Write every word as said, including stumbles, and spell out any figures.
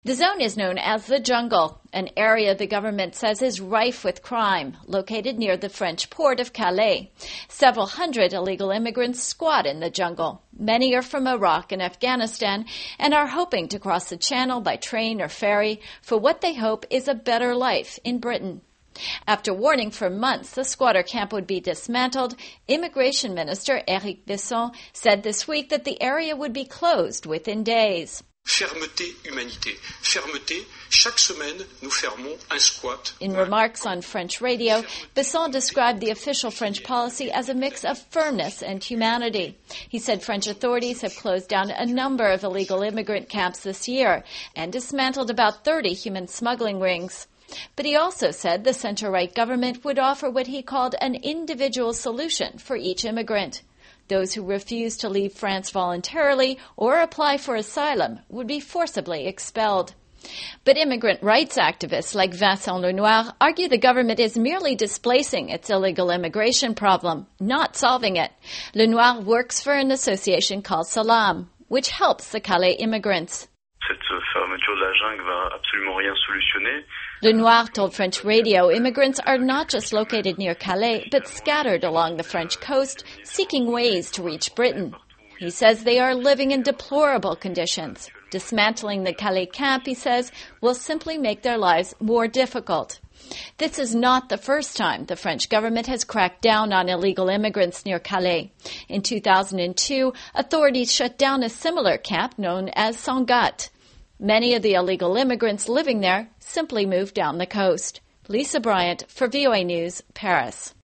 The zone is known as the Jungle, an area the government says is rife with crime, located near the French port of Calais. Several hundred illegal immigrants squat in the jungle. Many are from Iraq and Afghanistan and are hoping to cross the channel by train or ferry for what they hope is a better life in Britain. After warning for months the squatter camp would be dismantled, Immigration Minister Éric Besson said this week that the area would be closed within days. Fermeté, humanité. Fermeté, chaque semaine nous fermons un squat. In remarks on French radio, Besson described the official French policy as a mix of firmness and humanity. He said French authorities have closed down a number of illegal immigrant camps this year and dismantled about thirty human smuggling rings. But he also said the center-right government would offer what he called an individual solution for each immigrant. Those who refuse to leave France voluntarily or apply for asylum would be forcibly expelled. But immigrant rights activists like Vincent Lenoir argue the government is merely displacing its illegal immigration problem, not solving it. Lenoir works for an association called Salam, which helps the Calais immigrants. Lenoir told French radio immigrants are not just located near Calais, but scattered along the French coast, seeking ways to reach Britain. He says they are living in deplorable conditions. Dismantling the Calais camp, he says, will simply make their lives more difficult. This is not the first time the French government has cracked down on illegal immigrants near Calais. In two thousand two, authorities shut down a similar camp known as Sangatte. Many of the illegal immigrants living there simply moved down the coast. Lisa Bryant for V O A News, Paris.